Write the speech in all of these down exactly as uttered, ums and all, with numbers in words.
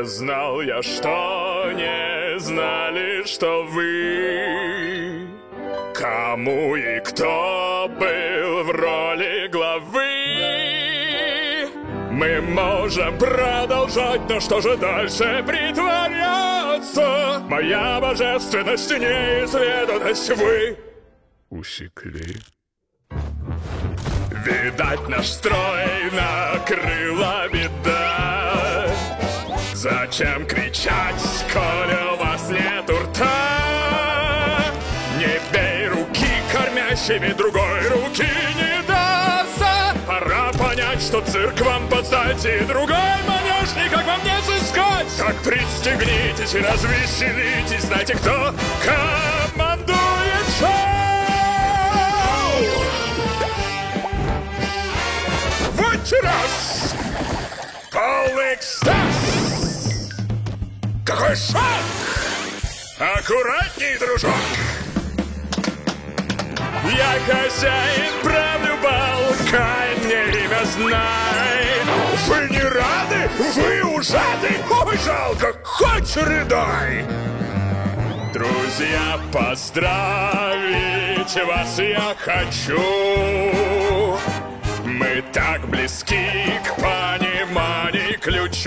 Не знал я, что не знали, что вы. Кому и кто был в роли главы? Мы можем продолжать, но что же дальше притворяться? Моя божественность и неизведанность вы усекли. Видать, наш строй накрыла беда. Зачем кричать, коли у вас нету рта? Не бей руки кормящими, другой руки не дастся. Пора понять, что цирк вам под стать, и другой манеж никак вам не сыскать. Так пристегнитесь и развеселитесь, знаете, кто командует шоу? Вот раз! Полный экстаз! Какой шаг! Аккуратней, дружок! Я хозяин, правлю балкой, мне имя знай. Вы не рады? Вы ужаты? Ой, жалко, хоть рыдай! Друзья, поздравить вас я хочу. Мы так близки к пониманию ключу.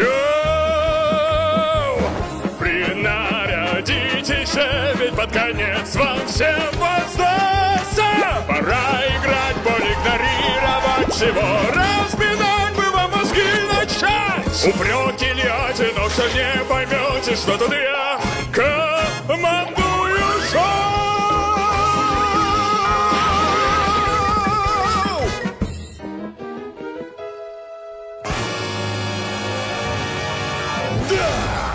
Принарядитесь же, ведь под конец вам всем воздастся. Пора играть, боль игнорировать всего. Разбинать бы вам мозги начать. Упреки льете, но все не поймете, что тут я командую шоу. Да!